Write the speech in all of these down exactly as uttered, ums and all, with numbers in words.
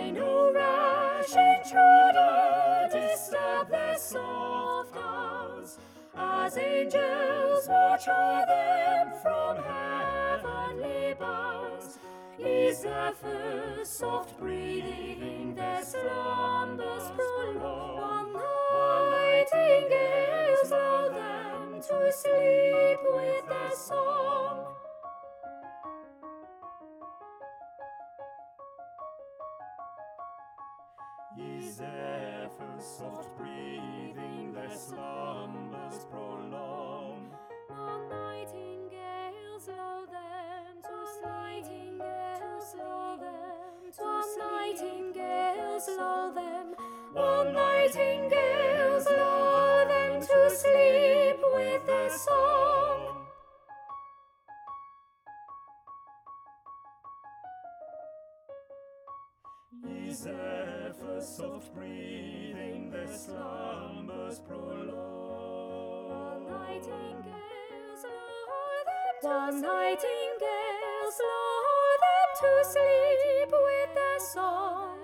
May no rash intruder disturb their soft hours, as angels watch o'er them from heavenly boughs. Ye zephyrs, soft breathing, their slumbers prolong, while nightingales lull them to sleep with their song. Ye zephyrs, soft breathing, their slumbers prolong, while nightingales lull them to nightingales lull them to nightingales lull them while nightingales lull them to sleep with their song. Ye zephyrs, soft breathing, their slumbers prolong, nightingales lull them while nightingales lull them to sleep with their song.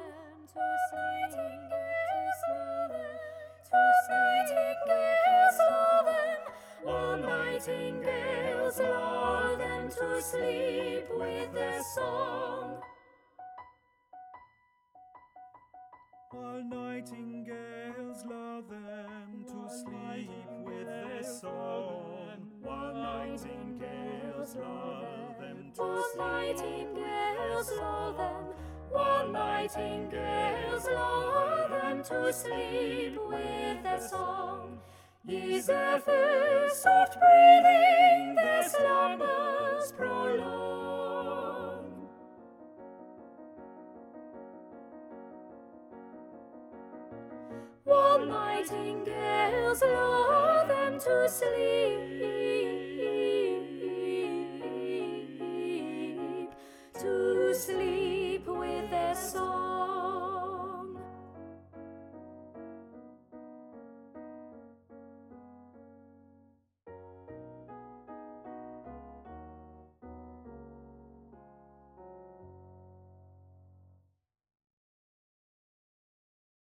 Nightingales lull them, while nightingales lull them to sleep with their song. While nightingales lull them to sleep with their song. While nightingales lull them to nightingales lull them, while nightingales lull them to sleep with their song. Ye zephyrs, soft breathing, their slumbers prolong. While nightingales lull them to sleep